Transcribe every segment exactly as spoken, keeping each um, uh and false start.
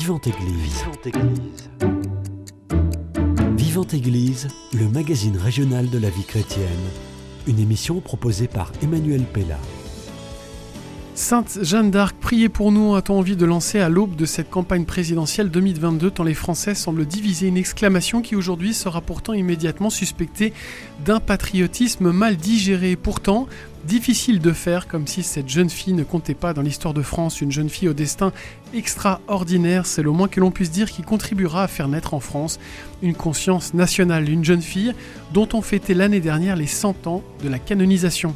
Vivante Église. Vivante Église. Vivante Église, le magazine régional de la vie chrétienne. Une émission proposée par Emmanuel Pella. Sainte Jeanne d'Arc, priez pour nous, a-t-on envie de lancer à l'aube de cette campagne présidentielle deux mille vingt-deux, tant les Français semblent diviser, une exclamation qui aujourd'hui sera pourtant immédiatement suspectée d'un patriotisme mal digéré. Pourtant, difficile de faire comme si cette jeune fille ne comptait pas dans l'histoire de France, une jeune fille au destin extraordinaire, c'est le moins que l'on puisse dire, qui contribuera à faire naître en France une conscience nationale, une jeune fille dont on fêtait l'année dernière les cent ans de la canonisation.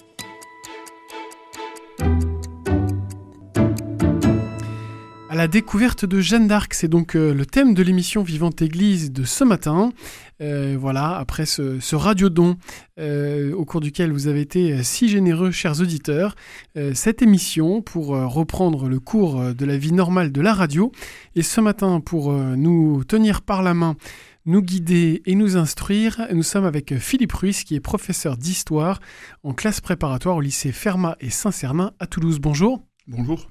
À la découverte de Jeanne d'Arc, c'est donc euh, le thème de l'émission Vivante Église de ce matin. Euh, voilà, après ce, ce radiodon euh, au cours duquel vous avez été si généreux, chers auditeurs, euh, cette émission pour euh, reprendre le cours de la vie normale de la radio. Et ce matin, pour euh, nous tenir par la main, nous guider et nous instruire, nous sommes avec Philippe Ruiz, qui est professeur d'histoire en classe préparatoire au lycée Fermat et Saint-Cernin à Toulouse. Bonjour. Bonjour.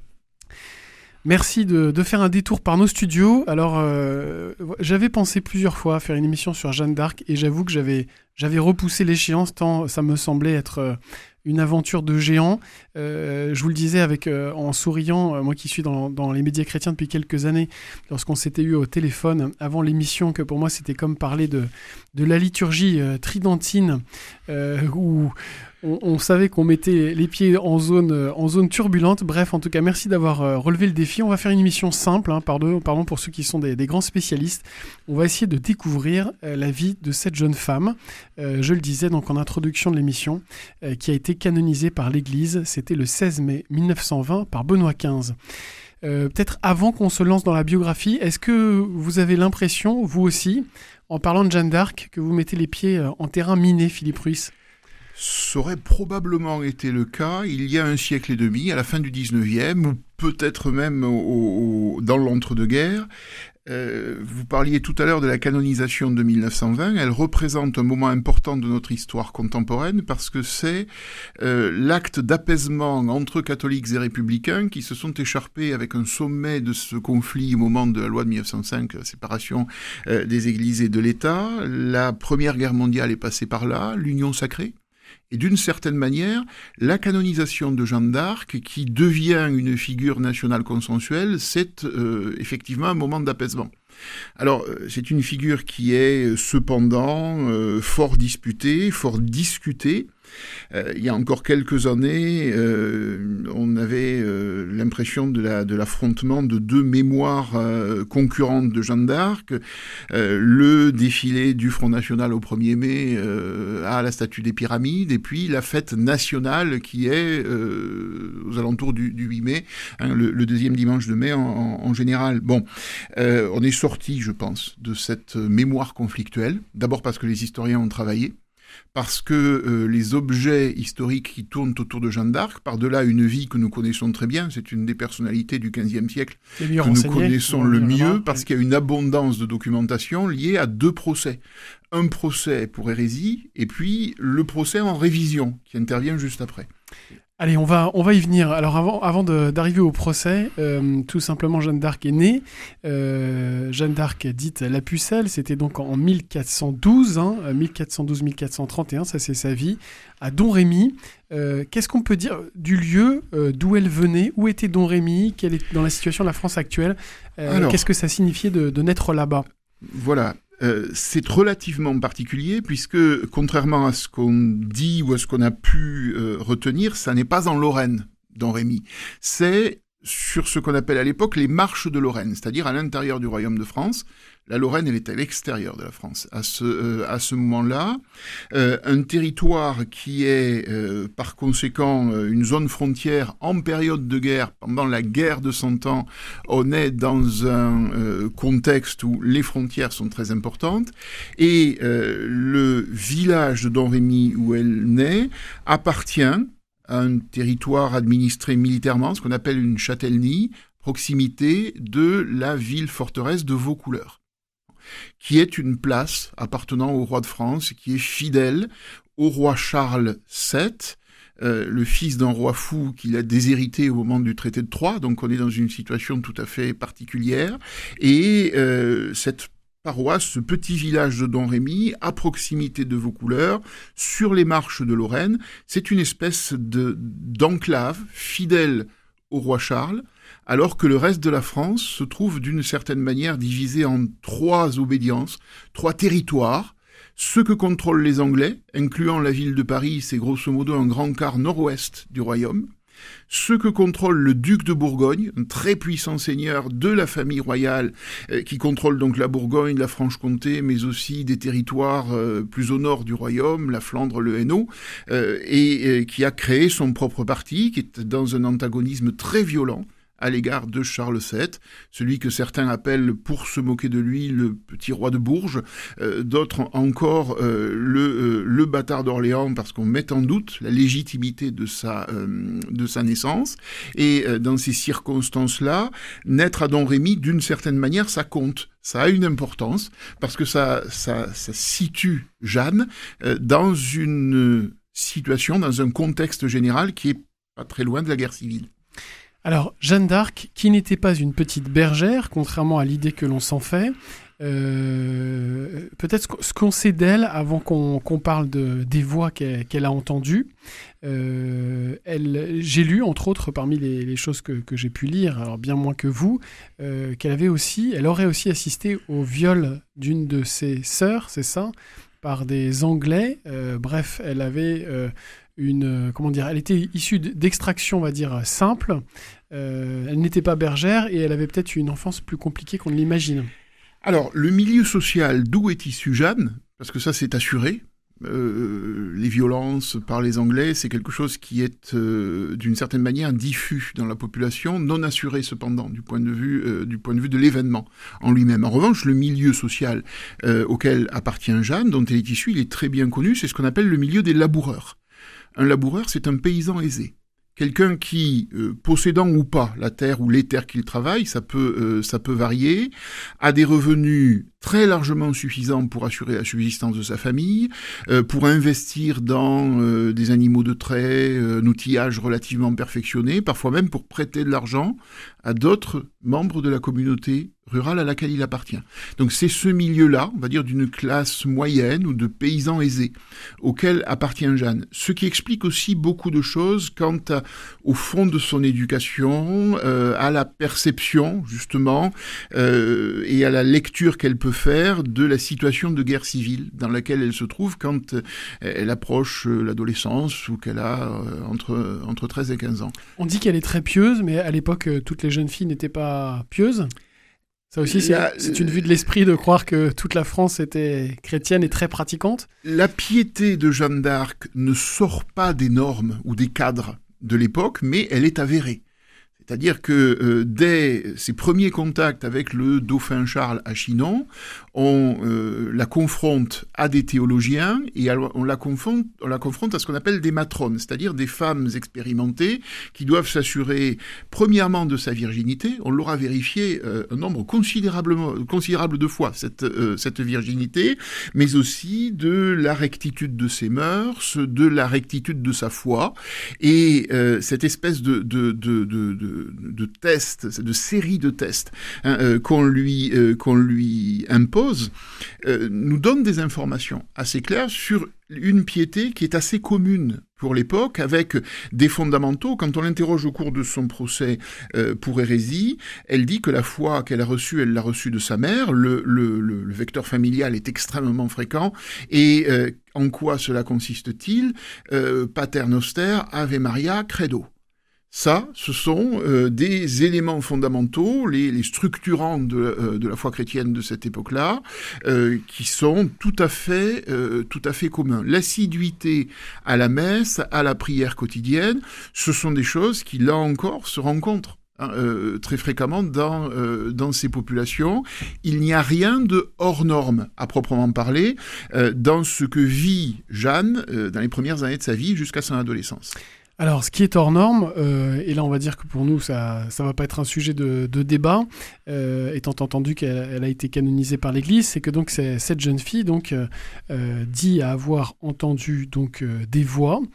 Merci de, de faire un détour par nos studios. Alors, euh, j'avais pensé plusieurs fois à faire une émission sur Jeanne d'Arc et j'avoue que j'avais, j'avais repoussé l'échéance tant ça me semblait être euh, une aventure de géant. Euh, je vous le disais avec, euh, en souriant, euh, moi qui suis dans, dans les médias chrétiens depuis quelques années, lorsqu'on s'était eu au téléphone avant l'émission, que pour moi c'était comme parler de, de la liturgie euh, tridentine euh, où... On, on savait qu'on mettait les pieds en zone, en zone turbulente. Bref, en tout cas, merci d'avoir euh, relevé le défi. On va faire une émission simple, hein, pardon, pardon pour ceux qui sont des, des grands spécialistes. On va essayer de découvrir euh, la vie de cette jeune femme. Euh, je le disais donc en introduction de l'émission, euh, qui a été canonisée par l'Église. C'était le seize mai mille neuf cent vingt par Benoît quinze. Euh, peut-être avant qu'on se lance dans la biographie, est-ce que vous avez l'impression, vous aussi, en parlant de Jeanne d'Arc, que vous mettez les pieds en terrain miné, Philippe Ruiz ? Ça aurait probablement été le cas il y a un siècle et demi, à la fin du dix-neuvième, ou peut-être même au, au, dans l'entre-deux-guerres. Euh, vous parliez tout à l'heure de la canonisation de mille neuf cent vingt. Elle représente un moment important de notre histoire contemporaine parce que c'est euh, l'acte d'apaisement entre catholiques et républicains qui se sont écharpés avec un sommet de ce conflit au moment de la loi de mille neuf cent cinq, la séparation euh, des églises et de l'État. La Première Guerre mondiale est passée par là, l'Union sacrée. Et d'une certaine manière, la canonisation de Jeanne d'Arc, qui devient une figure nationale consensuelle, c'est euh, effectivement un moment d'apaisement. Alors, c'est une figure qui est cependant euh, fort disputée, fort discutée. Euh, il y a encore quelques années, euh, on avait euh, l'impression de, la, de l'affrontement de deux mémoires euh, concurrentes de Jeanne d'Arc. Euh, le défilé du Front National au premier mai euh, à la statue des Pyramides, et puis la fête nationale qui est euh, aux alentours du, du huit mai, hein, le, le deuxième dimanche de mai en, en, en général. Bon, euh, on est sorti, je pense, de cette mémoire conflictuelle, d'abord parce que les historiens ont travaillé, parce que euh, les objets historiques qui tournent autour de Jeanne d'Arc, par-delà une vie que nous connaissons très bien, c'est une des personnalités du quinzième siècle que nous connaissons le mieux, parce qu'il y a une abondance de documentation liée à deux procès. Un procès pour hérésie, et puis le procès en révision, qui intervient juste après. Allez, on va, on va y venir. Alors avant, avant de, d'arriver au procès, euh, tout simplement Jeanne d'Arc est née. Euh, Jeanne d'Arc dite la Pucelle, c'était donc en mille quatre cent douze, hein, mille quatre cent douze mille quatre cent trente et un, ça c'est sa vie, à Domrémy. Euh, qu'est-ce qu'on peut dire du lieu euh, d'où elle venait? Où était Domrémy? Quelle est dans la situation de la France actuelle? euh, Alors, qu'est-ce que ça signifiait de, de naître là-bas? Voilà. Euh, c'est relativement particulier puisque, contrairement à ce qu'on dit ou à ce qu'on a pu euh, retenir, ça n'est pas en Lorraine, Domrémy. C'est sur ce qu'on appelle à l'époque les marches de Lorraine, c'est-à-dire à l'intérieur du Royaume de France. La Lorraine, elle est à l'extérieur de la France à ce, euh, à ce moment-là. Euh, un territoire qui est, euh, par conséquent, euh, une zone frontière en période de guerre. Pendant la guerre de Cent Ans, on est dans un euh, contexte où les frontières sont très importantes. Et euh, le village de Domrémy, où elle naît, appartient à un territoire administré militairement, ce qu'on appelle une châtellenie, proximité de la ville-forteresse de Vaucouleurs, qui est une place appartenant au roi de France, qui est fidèle au roi Charles sept, euh, le fils d'un roi fou qu'il a déshérité au moment du traité de Troyes, donc on est dans une situation tout à fait particulière, et euh, cette paroisse, ce petit village de Domrémy, à proximité de Vaucouleurs, sur les marches de Lorraine, c'est une espèce de, d'enclave fidèle au roi Charles, alors que le reste de la France se trouve d'une certaine manière divisé en trois obédiences, trois territoires. Ce que contrôlent les Anglais, incluant la ville de Paris, c'est grosso modo un grand quart nord-ouest du royaume. Ce que contrôle le duc de Bourgogne, un très puissant seigneur de la famille royale, euh, qui contrôle donc la Bourgogne, la Franche-Comté, mais aussi des territoires euh, plus au nord du royaume, la Flandre, le Hainaut, euh, et euh, qui a créé son propre parti, qui est dans un antagonisme très violent à l'égard de Charles sept, celui que certains appellent, pour se moquer de lui, le petit roi de Bourges, euh, d'autres encore euh, le, euh, le bâtard d'Orléans, parce qu'on met en doute la légitimité de sa, euh, de sa naissance. Et euh, dans ces circonstances-là, naître à Domrémy, d'une certaine manière, ça compte. Ça a une importance, parce que ça, ça, ça situe Jeanne euh, dans une situation, dans un contexte général qui est pas très loin de la guerre civile. Alors, Jeanne d'Arc, qui n'était pas une petite bergère, contrairement à l'idée que l'on s'en fait, euh, peut-être ce qu'on sait d'elle, avant qu'on, qu'on parle de, des voix qu'elle, qu'elle a entendues, euh, elle, j'ai lu, entre autres, parmi les, les choses que, que j'ai pu lire, alors bien moins que vous, euh, qu'elle avait aussi, elle aurait aussi assisté au viol d'une de ses sœurs, c'est ça, par des Anglais. Euh, bref, elle avait... Euh, Une, comment dire, elle était issue d'extraction, on va dire, simple. Euh, elle n'était pas bergère et elle avait peut-être une enfance plus compliquée qu'on ne l'imagine. Alors, le milieu social d'où est issue Jeanne, parce que ça c'est assuré, euh, les violences par les Anglais, c'est quelque chose qui est euh, d'une certaine manière diffus dans la population, non assuré cependant du point de vue, euh, du point de vue de l'événement en lui-même. En revanche, le milieu social euh, auquel appartient Jeanne, dont elle est issue, il est très bien connu, c'est ce qu'on appelle le milieu des laboureurs. Un laboureur, c'est un paysan aisé. Quelqu'un qui, euh, possédant ou pas la terre ou les terres qu'il travaille, ça peut, euh, ça peut varier, a des revenus très largement suffisants pour assurer la subsistance de sa famille, euh, pour investir dans euh, des animaux de trait, euh, un outillage relativement perfectionné, parfois même pour prêter de l'argent à d'autres membres de la communauté rurale à laquelle il appartient. Donc c'est ce milieu-là, on va dire d'une classe moyenne ou de paysans aisés, auquel appartient Jeanne. Ce qui explique aussi beaucoup de choses quant à, au fond de son éducation, euh, à la perception, justement, euh, et à la lecture qu'elle peut faire de la situation de guerre civile dans laquelle elle se trouve quand elle approche l'adolescence ou qu'elle a euh, entre, entre treize et quinze ans. On dit qu'elle est très pieuse, mais à l'époque, toutes les jeunes filles n'étaient pas pieuses. Ça aussi, c'est, la, c'est une vue de l'esprit de croire que toute la France était chrétienne et très pratiquante. La piété de Jeanne d'Arc ne sort pas des normes ou des cadres de l'époque, mais elle est avérée. C'est-à-dire que euh, dès ses premiers contacts avec le dauphin Charles à Chinon, on euh, la confronte à des théologiens et on la confronte, on la confronte à ce qu'on appelle des matrones, c'est-à-dire des femmes expérimentées qui doivent s'assurer premièrement de sa virginité. On l'aura vérifié euh, un nombre considérablement, considérable de fois, cette, euh, cette virginité, mais aussi de la rectitude de ses mœurs, de la rectitude de sa foi, et euh, cette espèce de, de, de, de, de de tests, de séries de tests hein, euh, qu'on lui euh, qu'on lui impose, euh, nous donne des informations assez claires sur une piété qui est assez commune pour l'époque, avec des fondamentaux. Quand on l'interroge au cours de son procès euh, pour hérésie, elle dit que la foi qu'elle a reçue, elle l'a reçue de sa mère, le, le, le, le vecteur familial est extrêmement fréquent, et euh, en quoi cela consiste-t-il ? euh, Pater Noster, Ave Maria, Credo. Ça, ce sont euh, des éléments fondamentaux, les, les structurants de, euh, de la foi chrétienne de cette époque-là, euh, qui sont tout à fait, euh, tout à fait communs. L'assiduité à la messe, à la prière quotidienne, ce sont des choses qui, là encore, se rencontrent hein, euh, très fréquemment dans, euh, dans ces populations. Il n'y a rien de hors norme, à proprement parler, euh, dans ce que vit Jeanne euh, dans les premières années de sa vie jusqu'à son adolescence. Alors, ce qui est hors norme, euh, et là on va dire que pour nous ça ça va pas être un sujet de, de débat, euh, étant entendu qu'elle elle a été canonisée par l'Église, c'est que donc c'est, cette jeune fille donc euh, dit avoir entendu donc euh, des voix,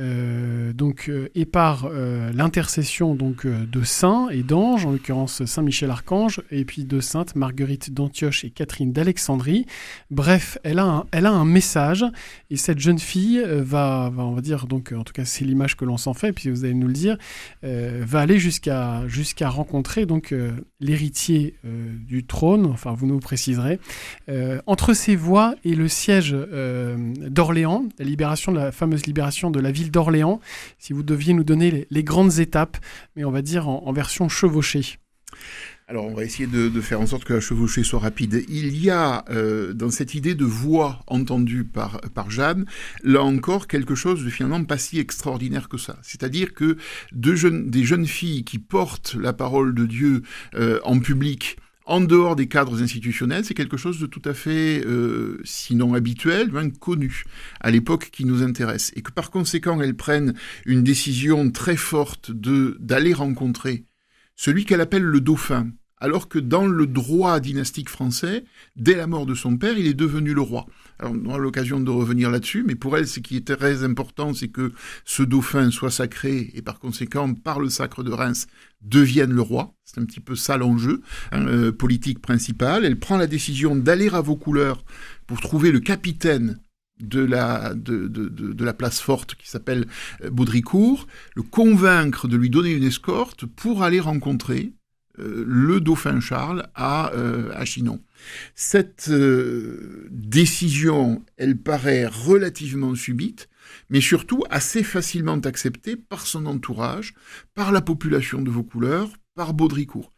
euh, donc, euh, et par euh, l'intercession donc, euh, de saints et d'anges, en l'occurrence Saint Michel Archange, et puis de saintes Marguerite d'Antioche et Catherine d'Alexandrie. Bref, elle a un, elle a un message, et cette jeune fille va, va, on va dire, donc, en tout cas c'est l'image que l'on s'en fait, puis vous allez nous le dire, euh, va aller jusqu'à, jusqu'à rencontrer donc, euh, l'héritier euh, du trône, enfin vous nous préciserez, euh, entre ses voix et le siège euh, d'Orléans, la libération, de la fameuse libération de la ville d'Orléans, si vous deviez nous donner les, les grandes étapes, mais on va dire en, en version chevauchée. Alors, on va essayer de, de faire en sorte que la chevauchée soit rapide. Il y a, euh, dans cette idée de voix entendue par, par Jeanne, là encore, quelque chose de finalement pas si extraordinaire que ça. C'est-à-dire que deux jeunes, des jeunes filles qui portent la parole de Dieu euh, en public, en dehors des cadres institutionnels, c'est quelque chose de tout à fait, euh, sinon habituel, même connu à l'époque qui nous intéresse. Et que par conséquent, elles prennent une décision très forte de, d'aller rencontrer celui qu'elle appelle le dauphin, alors que dans le droit dynastique français, dès la mort de son père, il est devenu le roi. Alors, on aura l'occasion de revenir là-dessus, mais pour elle, ce qui est très important, c'est que ce dauphin soit sacré, et par conséquent, par le sacre de Reims, devienne le roi. C'est un petit peu ça l'enjeu hein, euh, politique principal. Elle prend la décision d'aller à Vaucouleurs pour trouver le capitaine de la, de, de, de, de la place forte qui s'appelle Baudricourt, le convaincre de lui donner une escorte pour aller rencontrer euh, le dauphin Charles à, euh, à Chinon. Cette euh, décision, elle paraît relativement subite, mais surtout assez facilement acceptée par son entourage, par la population de Vaucouleurs, par Baudricourt.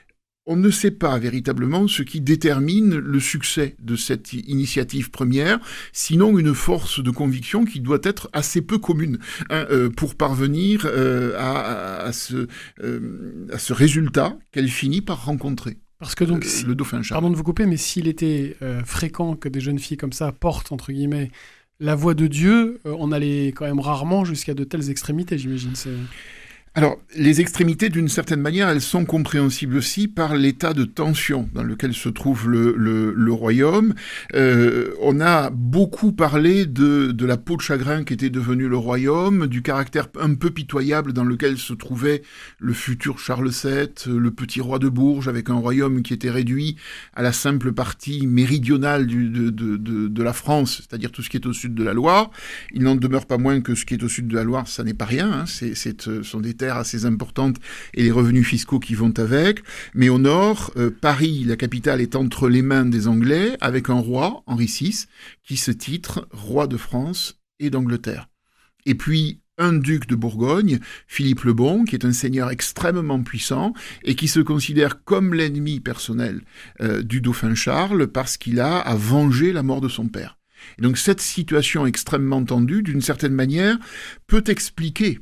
On ne sait pas véritablement ce qui détermine le succès de cette initiative première, sinon une force de conviction qui doit être assez peu commune hein, euh, pour parvenir euh, à, à, ce, euh, à ce résultat qu'elle finit par rencontrer. Parce que donc, euh, si, le dauphin Charles. Pardon de vous couper, mais s'il était euh, fréquent que des jeunes filles comme ça portent, entre guillemets, la voix de Dieu, euh, on allait quand même rarement jusqu'à de telles extrémités, j'imagine. C'est... Alors, les extrémités, d'une certaine manière, elles sont compréhensibles aussi par l'état de tension dans lequel se trouve le, le, le royaume. Euh, on a beaucoup parlé de, de la peau de chagrin qui était devenue le royaume, du caractère un peu pitoyable dans lequel se trouvait le futur Charles sept, le petit roi de Bourges, avec un royaume qui était réduit à la simple partie méridionale du, de, de, de, de la France, c'est-à-dire tout ce qui est au sud de la Loire. Il n'en demeure pas moins que ce qui est au sud de la Loire, ça n'est pas rien, hein, c'est, c'est, ce sont des terres assez importantes et les revenus fiscaux qui vont avec. Mais au nord, euh, Paris, la capitale, est entre les mains des Anglais, avec un roi, Henri six, qui se titre roi de France et d'Angleterre. Et puis, un duc de Bourgogne, Philippe le Bon, qui est un seigneur extrêmement puissant et qui se considère comme l'ennemi personnel euh, du dauphin Charles parce qu'il a à venger la mort de son père. Et donc cette situation extrêmement tendue, d'une certaine manière, peut expliquer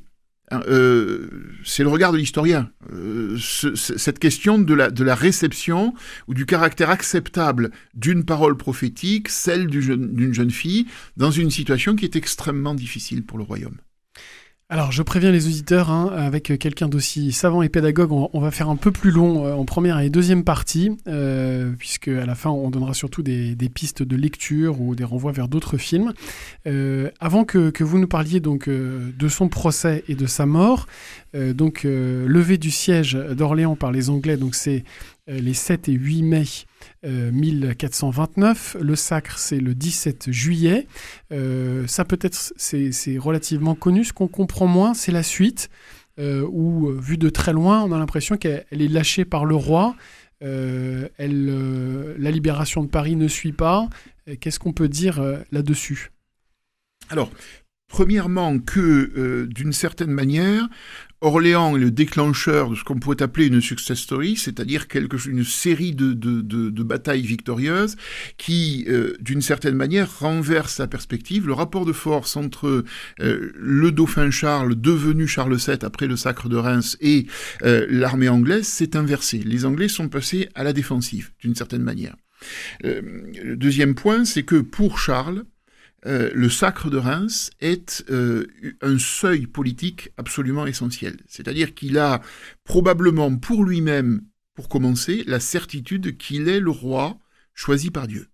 Euh, c'est le regard de l'historien. Euh, ce, cette question de la, de la réception ou du caractère acceptable d'une parole prophétique, celle du jeune, d'une jeune fille, dans une situation qui est extrêmement difficile pour le royaume. Alors, je préviens les auditeurs, hein, avec quelqu'un d'aussi savant et pédagogue, on, on va faire un peu plus long euh, en première et deuxième partie, euh, puisque à la fin, on donnera surtout des, des pistes de lecture ou des renvois vers d'autres films. Euh, avant que, que vous nous parliez donc euh, de son procès et de sa mort, euh, donc euh, levée du siège d'Orléans par les Anglais, donc c'est euh, les sept et huit mai Euh, mille quatre cent vingt-neuf, le sacre c'est le dix-sept juillet, euh, ça peut-être c'est, c'est relativement connu, ce qu'on comprend moins c'est la suite, euh, où euh, vu de très loin on a l'impression qu'elle elle est lâchée par le roi, euh, elle, euh, la libération de Paris ne suit pas, qu'est-ce qu'on peut dire euh, là-dessus ? Alors, premièrement que euh, d'une certaine manière, Orléans est le déclencheur de ce qu'on pourrait appeler une success story, c'est-à-dire quelque, une série de, de, de, de batailles victorieuses qui, euh, d'une certaine manière, renverse la perspective. Le rapport de force entre euh, le dauphin Charles, devenu Charles sept après le sacre de Reims, et euh, l'armée anglaise s'est inversé. Les Anglais sont passés à la défensive, d'une certaine manière. Euh, le deuxième point, c'est que pour Charles, Euh, le sacre de Reims est euh, un seuil politique absolument essentiel. C'est-à-dire qu'il a probablement pour lui-même, pour commencer, la certitude qu'il est le roi choisi par Dieu.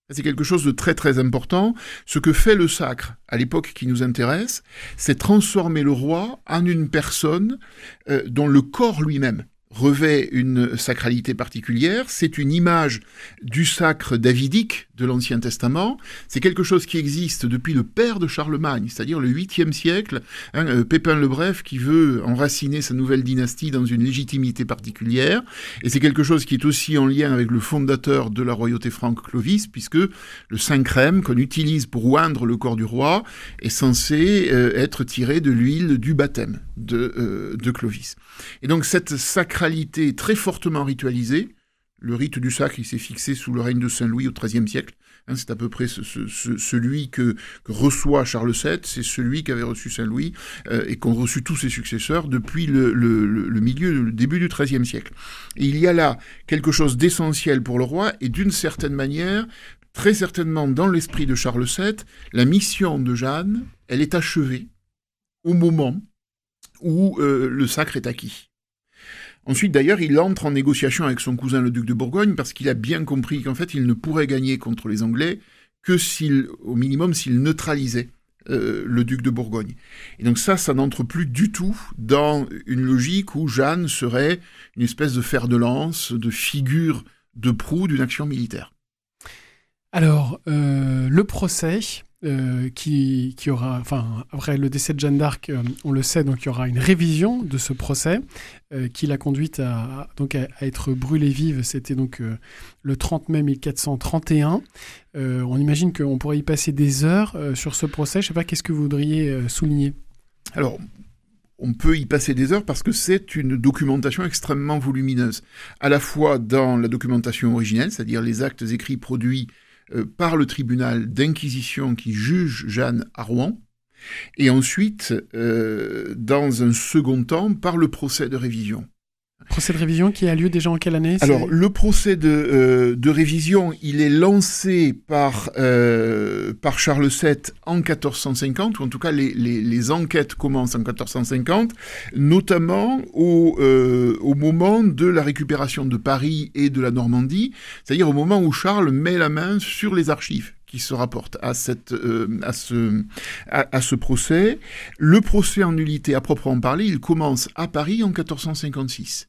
C'est quelque chose de très très important. Ce que fait le sacre, à l'époque qui nous intéresse, c'est transformer le roi en une personne euh, dont le corps lui-même revêt une sacralité particulière. C'est une image du sacre davidique de l'Ancien Testament. C'est quelque chose qui existe depuis le père de Charlemagne, c'est-à-dire le huitième siècle, hein, euh, Pépin le Bref qui veut enraciner sa nouvelle dynastie dans une légitimité particulière. Et c'est quelque chose qui est aussi en lien avec le fondateur de la royauté franque, Clovis, puisque le Saint-Crème qu'on utilise pour oindre le corps du roi est censé euh, être tiré de l'huile du baptême de, euh, de Clovis. Et donc cette sacralité très fortement ritualisée, le rite du sacre, il s'est fixé sous le règne de Saint-Louis au treizième siècle. Hein, c'est à peu près ce, ce, ce, celui que, que reçoit Charles sept, c'est celui qu'avait reçu Saint-Louis euh, et qu'ont reçu tous ses successeurs depuis le, le, le, le milieu, le début du treizième siècle. Et il y a là quelque chose d'essentiel pour le roi et d'une certaine manière, très certainement dans l'esprit de Charles sept, la mission de Jeanne, elle est achevée au moment où euh, le sacre est acquis. Ensuite, d'ailleurs, il entre en négociation avec son cousin le duc de Bourgogne parce qu'il a bien compris qu'en fait, il ne pourrait gagner contre les Anglais que s'il, au minimum, s'il neutralisait euh, le duc de Bourgogne. Et donc ça, ça n'entre plus du tout dans une logique où Jeanne serait une espèce de fer de lance, de figure de proue d'une action militaire. Alors, euh, le procès... Euh, qui, qui aura, enfin, après le décès de Jeanne d'Arc, euh, on le sait, donc il y aura une révision de ce procès euh, qui l'a conduite à, donc à, à être brûlée vive. C'était donc euh, le trente mai mille quatre cent trente et un. Euh, on imagine qu'on pourrait y passer des heures euh, sur ce procès. Je ne sais pas, qu'est-ce que vous voudriez euh, souligner ? Alors, on peut y passer des heures parce que c'est une documentation extrêmement volumineuse, à la fois dans la documentation originelle, c'est-à-dire les actes écrits produits par le tribunal d'inquisition qui juge Jeanne à Rouen, et ensuite, euh, dans un second temps, par le procès de révision. Procès de révision qui a lieu déjà en quelle année ? Alors, c'est... le procès de, euh, de révision, il est lancé par, euh, par Charles sept en quatorze cent cinquante, ou en tout cas, les, les, les enquêtes commencent en quatorze cent cinquante, notamment au, euh, au moment de la récupération de Paris et de la Normandie, c'est-à-dire au moment où Charles met la main sur les archives qui se rapportent à, cette, euh, à, ce, à, à ce procès. Le procès en nullité à proprement parler, il commence à Paris en quatorze cent cinquante-six.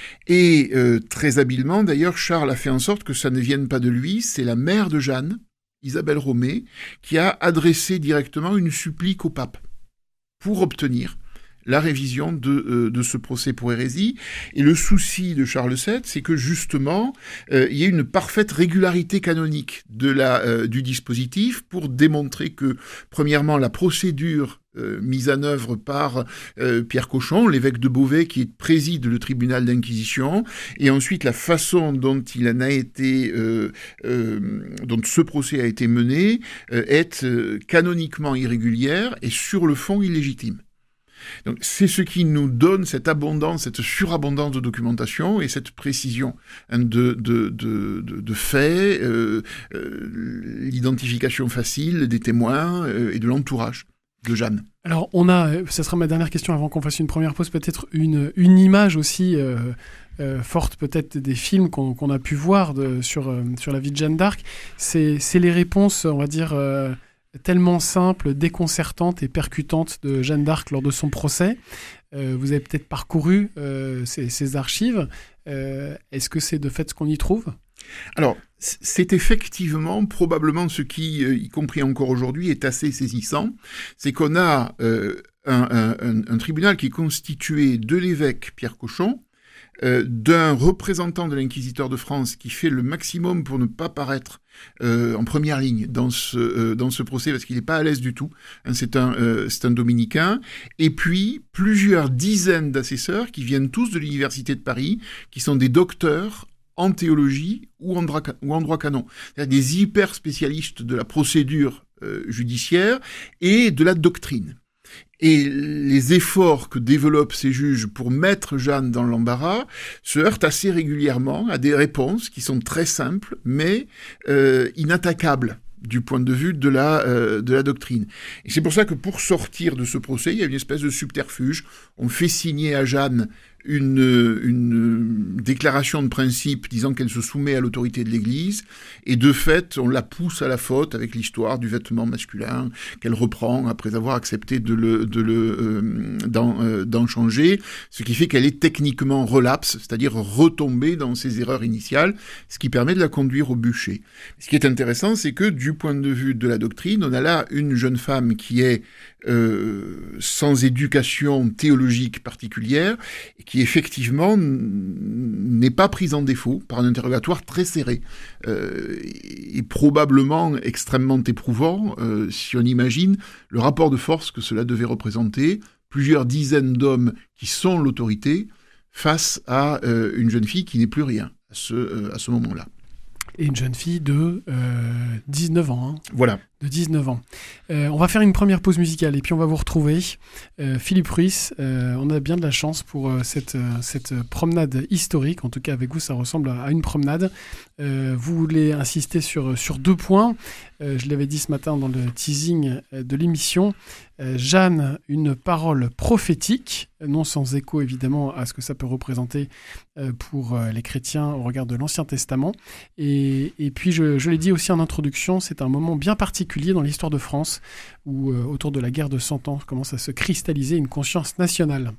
Et euh, très habilement, d'ailleurs, Charles a fait en sorte que ça ne vienne pas de lui. C'est la mère de Jeanne, Isabelle Romée, qui a adressé directement une supplique au pape pour obtenir la révision de, euh, de ce procès pour hérésie. Et le souci de Charles sept, c'est que justement, euh, il y ait une parfaite régularité canonique de la, euh, du dispositif pour démontrer que, premièrement, la procédure euh, mise en œuvre par euh, Pierre Cochon, l'évêque de Beauvais, qui préside le tribunal d'inquisition, et ensuite la façon dont il en a été, euh, euh, dont ce procès a été mené, euh, est euh, canoniquement irrégulière et sur le fond illégitime. Donc, c'est ce qui nous donne cette abondance, cette surabondance de documentation et cette précision hein, de, de, de, de, de faits, euh, euh, l'identification facile des témoins euh, et de l'entourage de Jeanne. Alors, on a, ce sera ma dernière question avant qu'on fasse une première pause, peut-être une, une image aussi euh, euh, forte peut-être des films qu'on, qu'on a pu voir de, sur, euh, sur la vie de Jeanne d'Arc. C'est, c'est les réponses, on va dire... Euh, tellement simple, déconcertante et percutante de Jeanne d'Arc lors de son procès. Euh, vous avez peut-être parcouru euh, ces, ces archives. Euh, est-ce que c'est de fait ce qu'on y trouve ? Alors, c'est effectivement probablement ce qui, euh, y compris encore aujourd'hui, est assez saisissant. C'est qu'on a euh, un, un, un tribunal qui est constitué de l'évêque Pierre Cochon, Euh, d'un représentant de l'inquisiteur de France qui fait le maximum pour ne pas paraître euh, en première ligne dans ce, euh, dans ce procès parce qu'il n'est pas à l'aise du tout. Hein, c'est, un, euh, c'est un dominicain. Et puis, plusieurs dizaines d'assesseurs qui viennent tous de l'Université de Paris, qui sont des docteurs en théologie ou en droit, ou en droit canon. C'est-à-dire des hyper spécialistes de la procédure euh, judiciaire et de la doctrine. Et les efforts que développent ces juges pour mettre Jeanne dans l'embarras se heurtent assez régulièrement à des réponses qui sont très simples, mais euh, inattaquables du point de vue de la, euh, de la doctrine. Et c'est pour ça que pour sortir de ce procès, il y a une espèce de subterfuge. On fait signer à Jeanne une, une déclaration de principe disant qu'elle se soumet à l'autorité de l'Église, et de fait, on la pousse à la faute avec l'histoire du vêtement masculin qu'elle reprend après avoir accepté de le, de le, euh, d'en, euh, d'en changer, ce qui fait qu'elle est techniquement relapse, c'est-à-dire retombée dans ses erreurs initiales, ce qui permet de la conduire au bûcher. Ce qui est intéressant, c'est que du point de vue de la doctrine, on a là une jeune femme qui est euh, sans éducation théologique particulière, et qui effectivement n'est pas prise en défaut par un interrogatoire très serré, euh, et probablement extrêmement éprouvant, euh, si on imagine le rapport de force que cela devait représenter, plusieurs dizaines d'hommes qui sont l'autorité, face à euh, une jeune fille qui n'est plus rien à ce, euh, à ce moment-là. Et une jeune fille de euh, dix-neuf ans. Hein. Voilà. De dix-neuf ans. Euh, on va faire une première pause musicale et puis on va vous retrouver. Euh, Philippe Ruiz, euh, on a bien de la chance pour euh, cette, euh, cette promenade historique. En tout cas, avec vous, ça ressemble à, à une promenade. Euh, vous voulez insister sur, sur deux points. Euh, je l'avais dit ce matin dans le teasing de l'émission. Euh, Jeanne, une parole prophétique, non sans écho évidemment à ce que ça peut représenter euh, pour euh, les chrétiens au regard de l'Ancien Testament. Et, et puis, je, je l'ai dit aussi en introduction, c'est un moment bien particulier dans l'histoire de France, où euh, autour de la guerre de Cent Ans commence à se cristalliser une conscience nationale.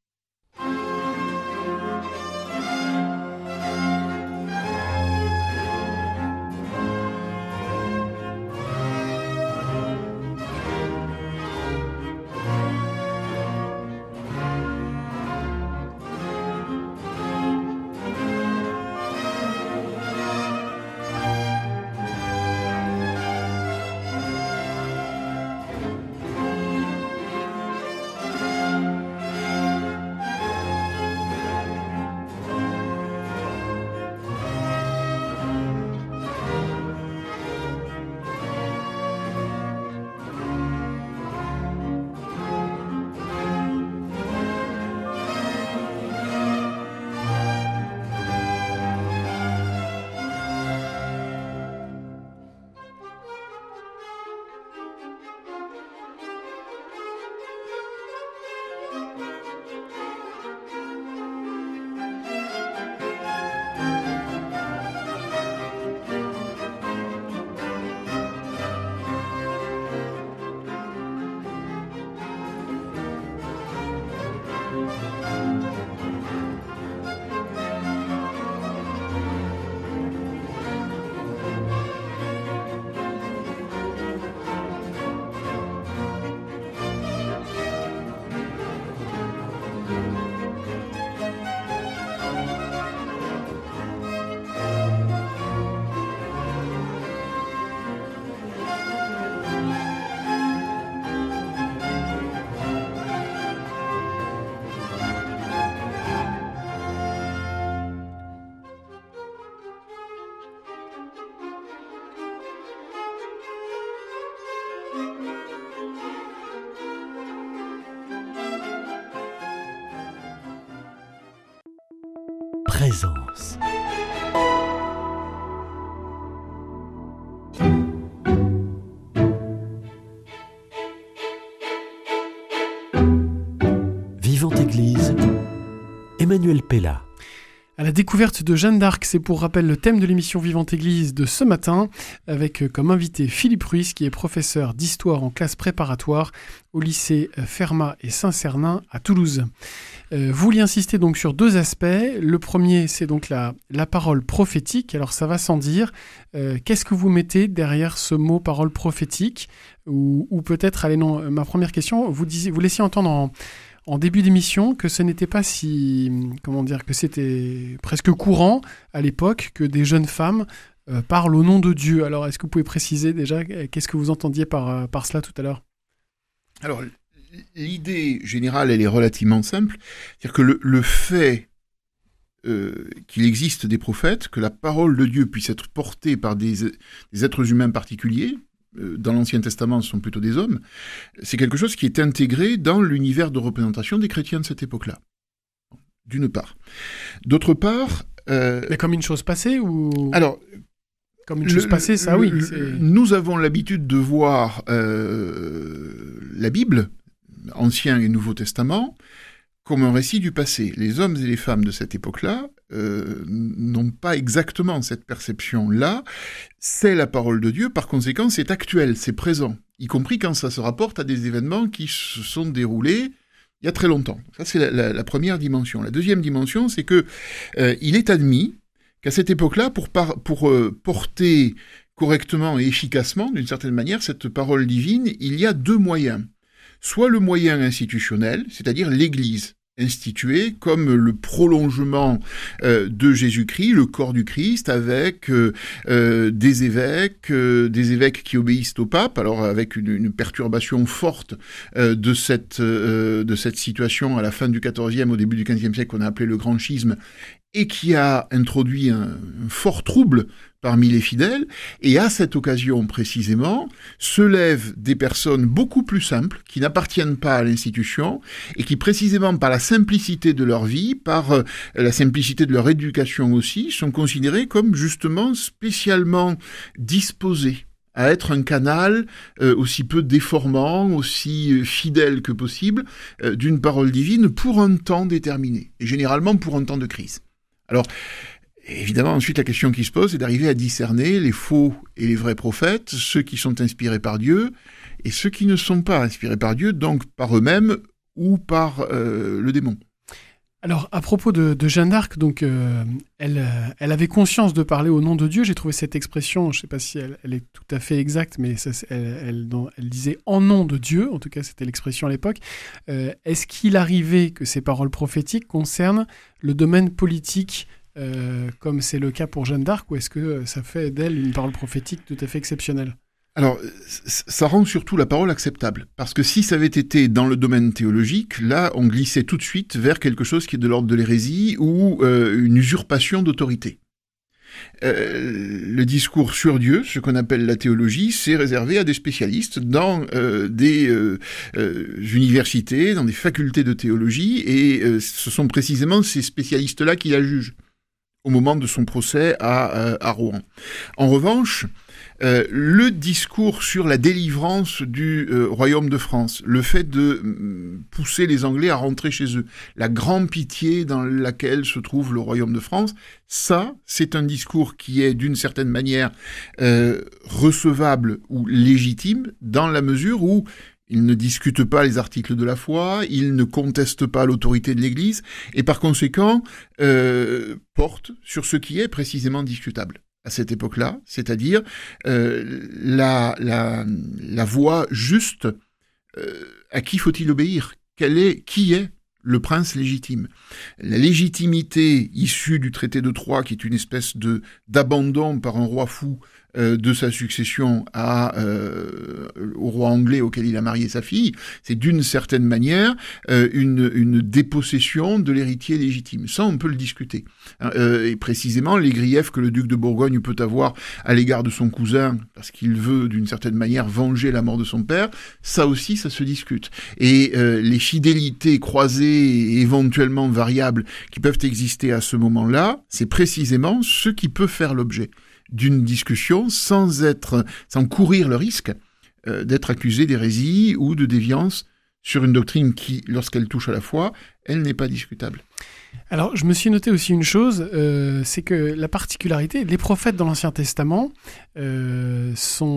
Présence. Vivante Église, Emmanuel Pella. À la découverte de Jeanne d'Arc, c'est pour rappel le thème de l'émission Vivante Église de ce matin, avec comme invité Philippe Ruiz, qui est professeur d'histoire en classe préparatoire au lycée Fermat et Saint-Cernin à Toulouse. Euh, vous vouliez insister donc sur deux aspects. Le premier, c'est donc la, la parole prophétique. Alors ça va sans dire. Euh, qu'est-ce que vous mettez derrière ce mot parole prophétique ? Ou, ou peut-être, allez non, ma première question, vous, disiez, vous laissiez entendre en... en début d'émission, que ce n'était pas si, comment dire, que c'était presque courant à l'époque que des jeunes femmes euh, parlent au nom de Dieu. Alors, est-ce que vous pouvez préciser déjà, qu'est-ce que vous entendiez par, par cela tout à l'heure ? Alors, l'idée générale, elle est relativement simple. C'est-à-dire que le, le fait euh, qu'il existe des prophètes, que la parole de Dieu puisse être portée par des, des êtres humains particuliers, dans l'Ancien Testament, ce sont plutôt des hommes, c'est quelque chose qui est intégré dans l'univers de représentation des chrétiens de cette époque-là, d'une part. D'autre part... Euh, Mais comme une chose passée ou... Alors... Comme une chose le, passée, ça, le, oui. C'est... Nous avons l'habitude de voir euh, la Bible, Ancien et Nouveau Testament, comme un récit du passé. Les hommes et les femmes de cette époque-là euh, n'ont pas exactement cette perception-là. C'est la parole de Dieu, par conséquent, c'est actuel, c'est présent, y compris quand ça se rapporte à des événements qui se sont déroulés il y a très longtemps. Ça, c'est la, la, la première dimension. La deuxième dimension, c'est que euh, il est admis qu'à cette époque-là, pour, par, pour euh, porter correctement et efficacement, d'une certaine manière, cette parole divine, il y a deux moyens. Soit le moyen institutionnel, c'est-à-dire l'Église, instituée comme le prolongement euh, de Jésus-Christ, le corps du Christ, avec euh, euh, des évêques, euh, des évêques qui obéissent au pape, alors avec une, une perturbation forte euh, de, cette, euh, de cette situation à la fin du quatorzième, au début du quinzième siècle, qu'on a appelé le grand schisme, et qui a introduit un, un fort trouble parmi les fidèles, et à cette occasion précisément, se lèvent des personnes beaucoup plus simples, qui n'appartiennent pas à l'institution, et qui précisément par la simplicité de leur vie, par euh, la simplicité de leur éducation aussi, sont considérées comme justement spécialement disposées à être un canal euh, aussi peu déformant, aussi euh, fidèle que possible, euh, d'une parole divine pour un temps déterminé, et généralement pour un temps de crise. Alors, évidemment, ensuite, la question qui se pose, c'est d'arriver à discerner les faux et les vrais prophètes, ceux qui sont inspirés par Dieu, et ceux qui ne sont pas inspirés par Dieu, donc par eux-mêmes ou par euh, le démon. Alors, à propos de, de Jeanne d'Arc, donc, euh, elle, elle avait conscience de parler au nom de Dieu. J'ai trouvé cette expression, je ne sais pas si elle, elle est tout à fait exacte, mais ça, elle, elle, dans, elle disait « en nom de Dieu », en tout cas, c'était l'expression à l'époque. Euh, est-ce qu'il arrivait que ces paroles prophétiques concernent le domaine politique, euh, comme c'est le cas pour Jeanne d'Arc, ou est-ce que ça fait d'elle une parole prophétique tout à fait exceptionnelle ? Alors, ça rend surtout la parole acceptable. Parce que si ça avait été dans le domaine théologique, là, on glissait tout de suite vers quelque chose qui est de l'ordre de l'hérésie ou euh, une usurpation d'autorité. Euh, le discours sur Dieu, ce qu'on appelle la théologie, c'est réservé à des spécialistes dans euh, des euh, euh, universités, dans des facultés de théologie, et euh, ce sont précisément ces spécialistes-là qui la jugent au moment de son procès à, euh, à Rouen. En revanche, Euh, le discours sur la délivrance du euh, royaume de France, le fait de euh, pousser les Anglais à rentrer chez eux, la grande pitié dans laquelle se trouve le royaume de France, ça, c'est un discours qui est d'une certaine manière euh, recevable ou légitime dans la mesure où il ne discute pas les articles de la foi, il ne conteste pas l'autorité de l'Église, et par conséquent euh, porte sur ce qui est précisément discutable à cette époque-là, c'est-à-dire euh, la, la, la voie juste, euh, à qui faut-il obéir ? Quel est, qui est le prince légitime ? La légitimité issue du traité de Troyes, qui est une espèce de d'abandon par un roi fou euh, de sa succession à, euh, au roi anglais auquel il a marié sa fille, c'est d'une certaine manière euh, une, une dépossession de l'héritier légitime. Ça, on peut le discuter. Euh, et précisément, les griefs que le duc de Bourgogne peut avoir à l'égard de son cousin, parce qu'il veut d'une certaine manière venger la mort de son père, ça aussi, ça se discute. Et euh, les fidélités croisées et éventuellement variables qui peuvent exister à ce moment-là, c'est précisément ce qui peut faire l'objet d'une discussion sans être, sans courir le risque euh, d'être accusé d'hérésie ou de déviance sur une doctrine qui, lorsqu'elle touche à la foi, elle n'est pas discutable. Alors, je me suis noté aussi une chose, euh, c'est que la particularité, les prophètes dans l'Ancien Testament euh,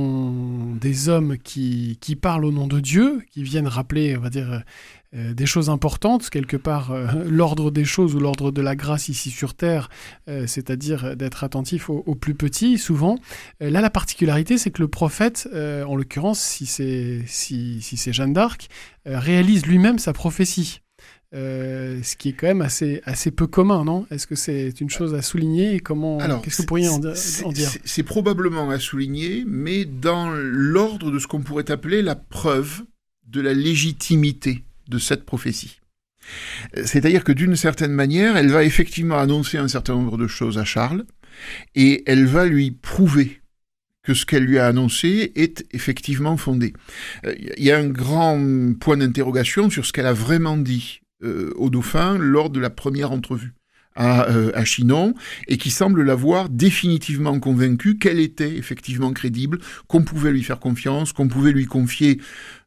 sont des hommes qui, qui parlent au nom de Dieu, qui viennent rappeler, on va dire, euh, des choses importantes, quelque part euh, l'ordre des choses ou l'ordre de la grâce ici sur Terre, euh, c'est-à-dire d'être attentif aux, aux plus petits, souvent. Euh, là, la particularité, c'est que le prophète, euh, en l'occurrence, si c'est, si, si c'est Jeanne d'Arc, euh, réalise lui-même sa prophétie. Euh, ce qui est quand même assez, assez peu commun, non ? Est-ce que c'est une chose à souligner ? Et comment, Alors, qu'est-ce que vous pourriez en, c'est, en dire ? c'est, c'est probablement à souligner, mais dans l'ordre de ce qu'on pourrait appeler la preuve de la légitimité de cette prophétie. C'est-à-dire que d'une certaine manière, elle va effectivement annoncer un certain nombre de choses à Charles, et elle va lui prouver que ce qu'elle lui a annoncé est effectivement fondé. Il y a un grand point d'interrogation sur ce qu'elle a vraiment dit euh, au dauphin lors de la première entrevue à, euh, à Chinon, et qui semble l'avoir définitivement convaincu qu'elle était effectivement crédible, qu'on pouvait lui faire confiance, qu'on pouvait lui confier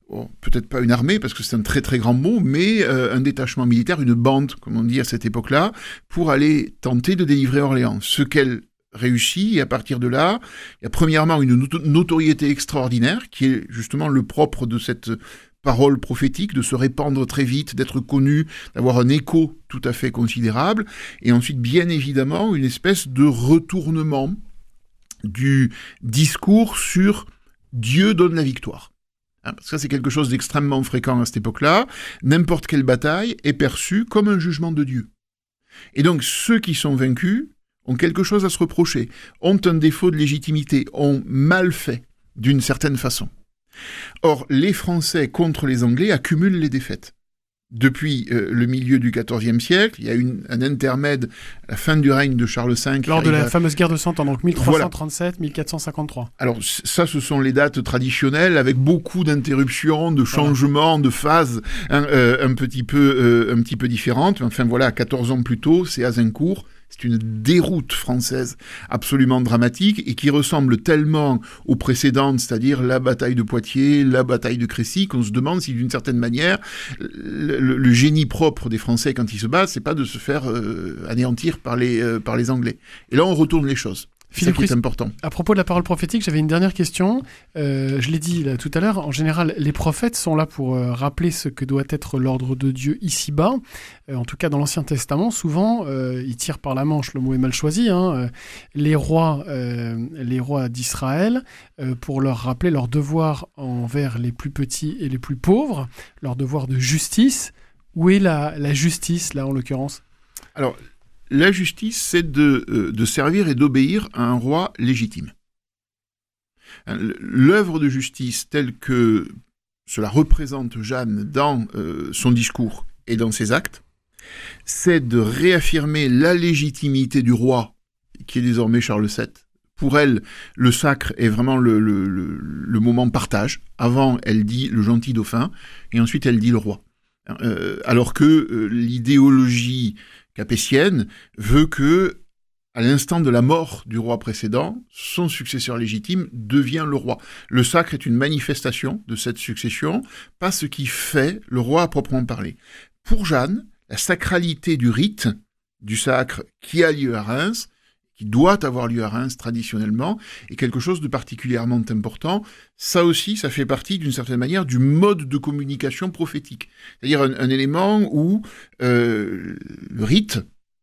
bon, peut-être pas une armée, parce que c'est un très très grand mot, mais euh, un détachement militaire, une bande, comme on dit à cette époque-là, pour aller tenter de délivrer Orléans. Ce qu'elle réussit, et à partir de là, il y a premièrement une not- notoriété extraordinaire, qui est justement le propre de cette parole prophétique, de se répandre très vite, d'être connu, d'avoir un écho tout à fait considérable, et ensuite, bien évidemment, une espèce de retournement du discours sur Dieu donne la victoire. Hein, ça, c'est quelque chose d'extrêmement fréquent à cette époque-là. N'importe quelle bataille est perçue comme un jugement de Dieu. Et donc, ceux qui sont vaincus ont quelque chose à se reprocher, ont un défaut de légitimité, ont mal fait, d'une certaine façon. Or, les Français contre les Anglais accumulent les défaites. Depuis euh, le milieu du quatorzième siècle, il y a une, un intermède à la fin du règne de Charles cinq. Lors de la à... fameuse guerre de Cent Ans, donc mille trois cent trente-sept à mille quatre cent cinquante-trois. Alors ça, ce sont les dates traditionnelles, avec beaucoup d'interruptions, de changements, de phases hein, euh, un, petit peu, euh, un petit peu différentes. Enfin voilà, quatorze ans plus tôt, c'est Azincourt. C'est une déroute française absolument dramatique et qui ressemble tellement aux précédentes, c'est-à-dire la bataille de Poitiers, la bataille de Crécy, qu'on se demande si d'une certaine manière, le, le, le génie propre des Français quand ils se battent, c'est pas de se faire euh, anéantir par les, euh, par les Anglais. Et là, on retourne les choses. C'est ça qui est important. À propos de la parole prophétique, j'avais une dernière question. Euh, je l'ai dit là, tout à l'heure, en général, les prophètes sont là pour euh, rappeler ce que doit être l'ordre de Dieu ici-bas. Euh, en tout cas, dans l'Ancien Testament, souvent, euh, ils tirent par la manche, le mot est mal choisi, hein, euh, les rois, euh, les rois d'Israël, euh, pour leur rappeler leur devoir envers les plus petits et les plus pauvres, leur devoir de justice. Où est la, la justice, là, en l'occurrence ? Alors, la justice, c'est de, euh, de servir et d'obéir à un roi légitime. L'œuvre de justice telle que cela représente Jeanne dans euh, son discours et dans ses actes, c'est de réaffirmer la légitimité du roi, qui est désormais Charles sept. Pour elle, le sacre est vraiment le, le, le, le moment partage. Avant, elle dit le gentil dauphin, et ensuite elle dit le roi. Euh, alors que euh, l'idéologie capétienne veut que, à l'instant de la mort du roi précédent, son successeur légitime devient le roi. Le sacre est une manifestation de cette succession, pas ce qui fait le roi à proprement parler. Pour Jeanne, la sacralité du rite, du sacre qui a lieu à Reims, qui doit avoir lieu à Reims traditionnellement, est quelque chose de particulièrement important. Ça aussi, ça fait partie d'une certaine manière du mode de communication prophétique. C'est-à-dire un, un élément où euh, le rite,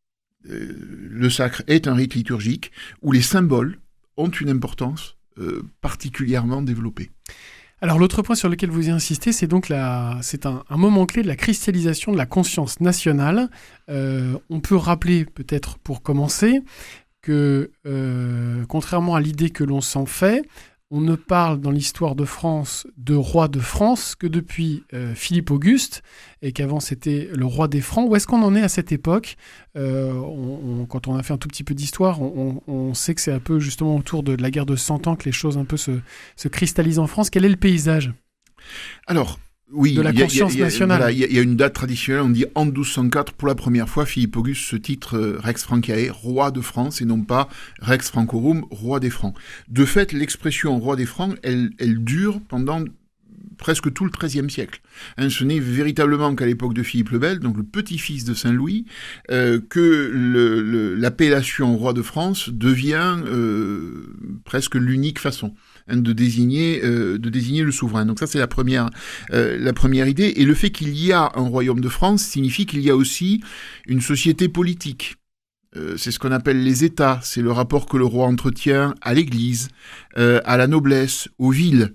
euh, le sacre est un rite liturgique, où les symboles ont une importance euh, particulièrement développée. Alors l'autre point sur lequel vous y insistez, c'est donc la, c'est un, un moment clé de la cristallisation de la conscience nationale. Euh, on peut rappeler, peut-être pour commencer, que, euh, contrairement à l'idée que l'on s'en fait, on ne parle dans l'histoire de France de roi de France que depuis euh, Philippe Auguste, et qu'avant c'était le roi des Francs. Où est-ce qu'on en est à cette époque ? euh, on, on, Quand on a fait un tout petit peu d'histoire, on, on, on sait que c'est un peu justement autour de, de la guerre de Cent Ans que les choses un peu se, se cristallisent en France. Quel est le paysage ? Alors, oui, de la conscience y a, y a, nationale. Voilà, il y, y a une date traditionnelle, on dit en douze cent quatre, pour la première fois, Philippe Auguste se titre euh, Rex Franciae, roi de France, et non pas Rex Francorum, roi des Francs. De fait, l'expression roi des Francs, elle, elle dure pendant presque tout le treizième siècle. Hein, ce n'est véritablement qu'à l'époque de Philippe le Bel, donc le petit-fils de Saint-Louis, euh, que le, le, l'appellation roi de France devient euh, presque l'unique façon hein, de désigner, euh, de désigner le souverain. Donc ça, c'est la première, euh, la première idée. Et le fait qu'il y a un royaume de France signifie qu'il y a aussi une société politique. Euh, c'est ce qu'on appelle les États. C'est le rapport que le roi entretient à l'Église, euh, à la noblesse, aux villes.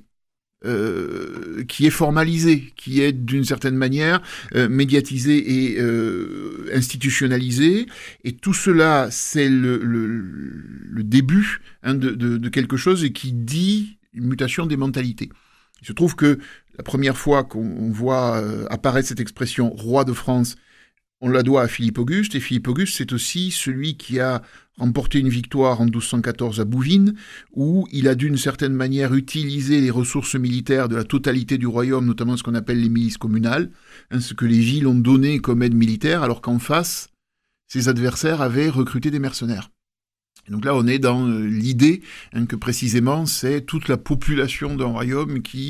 Euh, qui est formalisé, qui est d'une certaine manière euh, médiatisé et euh, institutionnalisé. Et tout cela, c'est le, le, le début hein, de, de, de quelque chose qui dit une mutation des mentalités. Il se trouve que la première fois qu'on voit euh, apparaître cette expression « roi de France », on la doit à Philippe Auguste, et Philippe Auguste, c'est aussi celui qui a remporté une victoire en douze cent quatorze à Bouvines, où il a d'une certaine manière utilisé les ressources militaires de la totalité du royaume, notamment ce qu'on appelle les milices communales, hein, ce que les villes ont donné comme aide militaire, alors qu'en face, ses adversaires avaient recruté des mercenaires. Et donc là, on est dans l'idée hein, que précisément, c'est toute la population d'un royaume qui,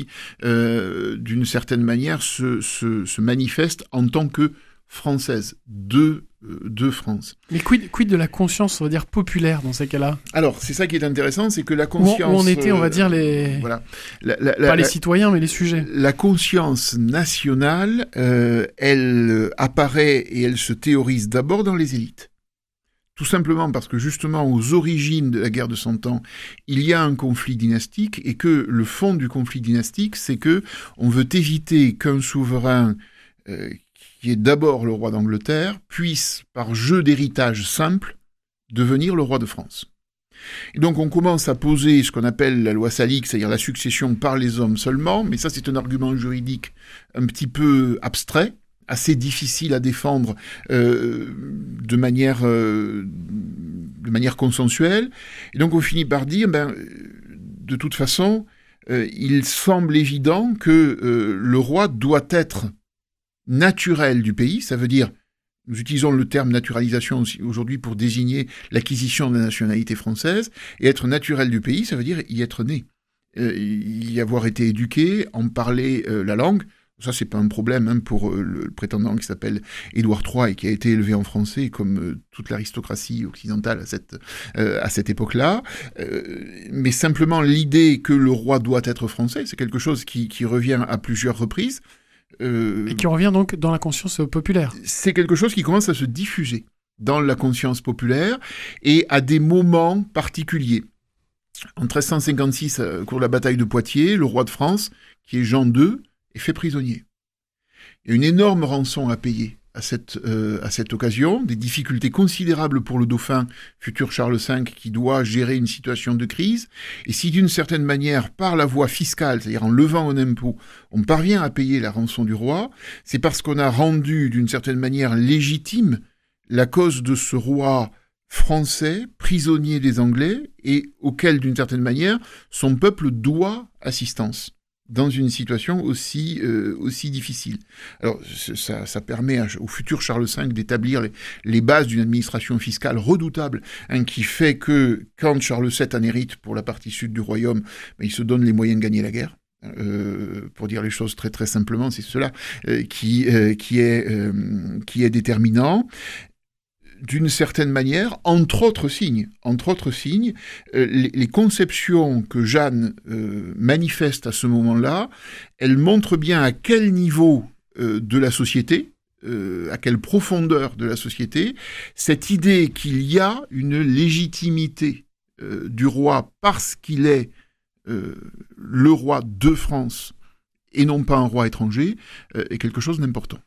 euh, d'une certaine manière, se, se, se manifeste en tant que française, de, euh, de France. Mais quid, quid de la conscience, on va dire, populaire dans ces cas-là ? Alors, c'est ça qui est intéressant, c'est que la conscience... Où on, où on était, on va dire, les... Euh, voilà. La, la, Pas la, les la, citoyens, mais les sujets. La conscience nationale, euh, elle apparaît et elle se théorise d'abord dans les élites. Tout simplement parce que justement, aux origines de la guerre de Cent Ans, il y a un conflit dynastique et que le fond du conflit dynastique, c'est que on veut éviter qu'un souverain euh, qui est d'abord le roi d'Angleterre puisse, par jeu d'héritage simple, devenir le roi de France. Et donc on commence à poser ce qu'on appelle la loi salique, c'est-à-dire la succession par les hommes seulement, mais ça c'est un argument juridique un petit peu abstrait, assez difficile à défendre euh, de manière euh, de manière consensuelle. Et donc on finit par dire, ben, de toute façon, euh, il semble évident que euh, le roi doit être naturel du pays, ça veut dire, nous utilisons le terme naturalisation aussi aujourd'hui pour désigner l'acquisition de la nationalité française, et être naturel du pays, ça veut dire y être né, euh, y avoir été éduqué, en parler euh, la langue. Ça, c'est pas un problème hein, pour euh, le prétendant qui s'appelle Édouard trois et qui a été élevé en français comme euh, toute l'aristocratie occidentale à cette, euh, à cette époque-là. Euh, mais simplement, l'idée que le roi doit être français, c'est quelque chose qui, qui revient à plusieurs reprises. Euh, et qui revient donc dans la conscience populaire. C'est quelque chose qui commence à se diffuser dans la conscience populaire et à des moments particuliers. En treize cent cinquante-six, au cours de la bataille de Poitiers, le roi de France, qui est Jean deux, est fait prisonnier. Il y a une énorme rançon à payer à cette, euh, à cette occasion, des difficultés considérables pour le dauphin, futur Charles cinq, qui doit gérer une situation de crise. Et si d'une certaine manière, par la voie fiscale, c'est-à-dire en levant un impôt, on parvient à payer la rançon du roi, c'est parce qu'on a rendu d'une certaine manière légitime la cause de ce roi français, prisonnier des Anglais, et auquel d'une certaine manière, son peuple doit assistance dans une situation aussi, euh, aussi difficile. Alors, ça, ça permet à, au futur Charles cinq d'établir les, les bases d'une administration fiscale redoutable, hein, qui fait que, quand Charles sept en hérite pour la partie sud du royaume, ben, il se donne les moyens de gagner la guerre. Euh, pour dire les choses très très simplement, c'est cela euh, qui, euh, qui, est, euh, qui est déterminant. D'une certaine manière, entre autres signes, entre autres signes, euh, les, les conceptions que Jeanne euh, manifeste à ce moment-là, elles montrent bien à quel niveau euh, de la société, euh, à quelle profondeur de la société, cette idée qu'il y a une légitimité euh, du roi parce qu'il est euh, le roi de France et non pas un roi étranger, euh, est quelque chose d'important.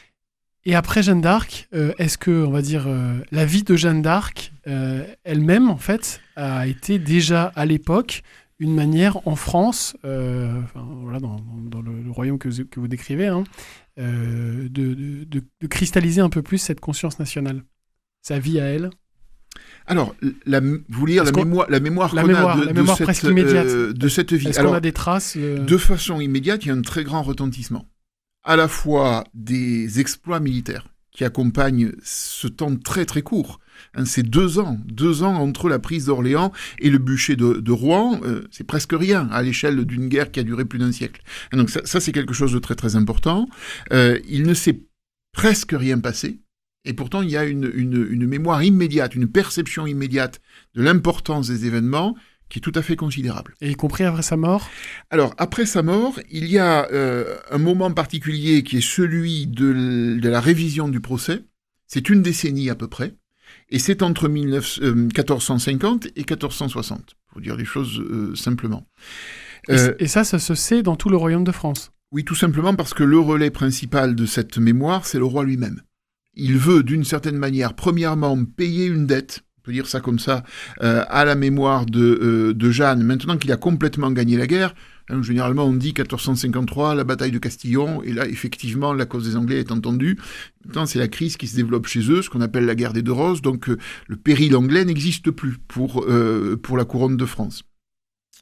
Et après Jeanne d'Arc, euh, est-ce que, on va dire, euh, la vie de Jeanne d'Arc euh, elle-même, en fait, a été déjà à l'époque une manière en France, euh, enfin, voilà, dans, dans le, le royaume que, que vous décrivez, hein, euh, de, de, de cristalliser un peu plus cette conscience nationale, sa vie à elle? Alors, la, vous voulez dire la mémoire, la mémoire la qu'on mémoire, a de, la mémoire de, presque cette, immédiate. Euh, de cette vie. Est-ce Alors, qu'on a des traces euh... de façon immédiate, il y a un très grand retentissement. À la fois des exploits militaires qui accompagnent ce temps très très court. Hein, c'est deux ans, deux ans entre la prise d'Orléans et le bûcher de, de Rouen, euh, c'est presque rien à l'échelle d'une guerre qui a duré plus d'un siècle. Et donc ça, ça c'est quelque chose de très très important. Euh, il ne s'est presque rien passé. Et pourtant, il y a une, une, une mémoire immédiate, une perception immédiate de l'importance des événements qui est tout à fait considérable. Et y compris après sa mort ? Alors, après sa mort, il y a euh, un moment particulier qui est celui de, de la révision du procès. C'est une décennie à peu près. Et c'est entre mille quatre cent cinquante et quatorze cent soixante, pour dire les choses euh, simplement. Euh, et, et ça, ça se sait dans tout le royaume de France ? Oui, tout simplement parce que le relais principal de cette mémoire, c'est le roi lui-même. Il veut, d'une certaine manière, premièrement, payer une dette, on peut dire ça comme ça, euh, à la mémoire de, euh, de Jeanne, maintenant qu'il a complètement gagné la guerre. Hein, généralement, on dit quatorze cent cinquante-trois, la bataille de Castillon, et là, effectivement, la cause des Anglais est entendue. Maintenant, c'est la crise qui se développe chez eux, ce qu'on appelle la guerre des deux roses, donc euh, le péril anglais n'existe plus pour, euh, pour la couronne de France.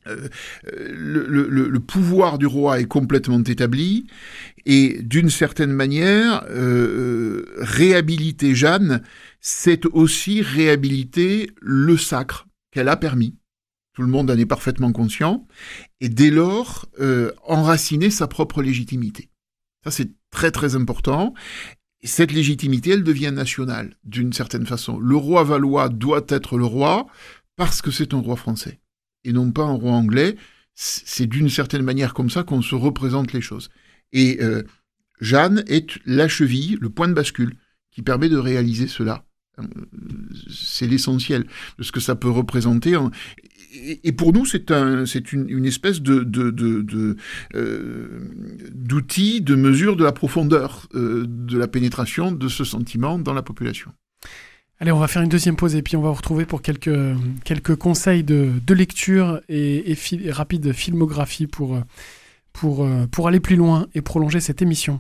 Euh, le, le, le pouvoir du roi est complètement établi et d'une certaine manière, euh, réhabiliter Jeanne, c'est aussi réhabiliter le sacre qu'elle a permis. Tout le monde en est parfaitement conscient et dès lors, euh, enraciner sa propre légitimité. Ça, c'est très très important. Et cette légitimité, elle devient nationale d'une certaine façon. Le roi valois doit être le roi parce que c'est un roi français. Et non pas un roi anglais, c'est d'une certaine manière comme ça qu'on se représente les choses. Et euh, Jeanne est la cheville, le point de bascule, qui permet de réaliser cela. C'est l'essentiel de ce que ça peut représenter. Et pour nous, c'est, un, c'est une, une espèce de, de, de, de, euh, d'outil de mesure de la profondeur, euh, de la pénétration de ce sentiment dans la population. Allez, on va faire une deuxième pause et puis on va vous retrouver pour quelques, quelques conseils de, de lecture et, et, fi- et rapide filmographie pour, pour, pour aller plus loin et prolonger cette émission.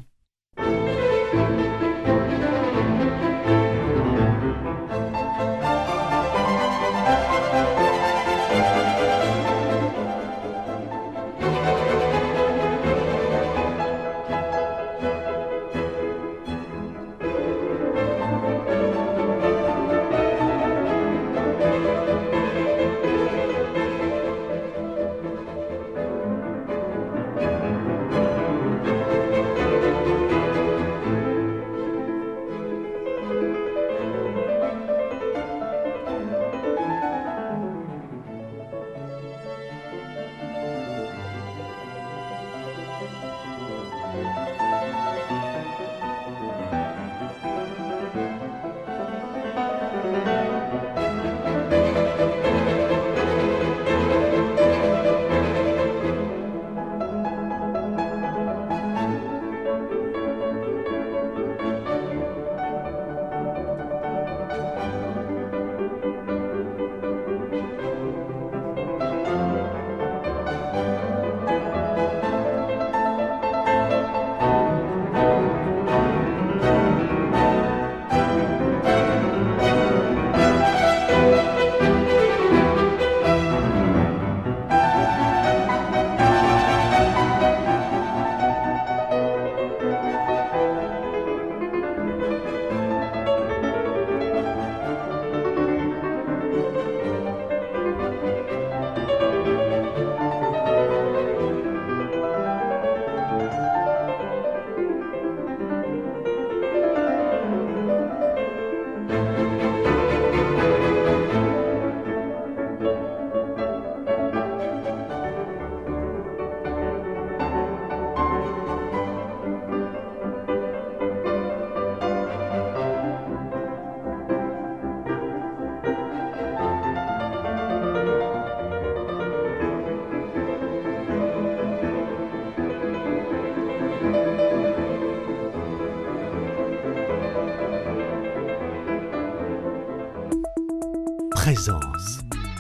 Présence.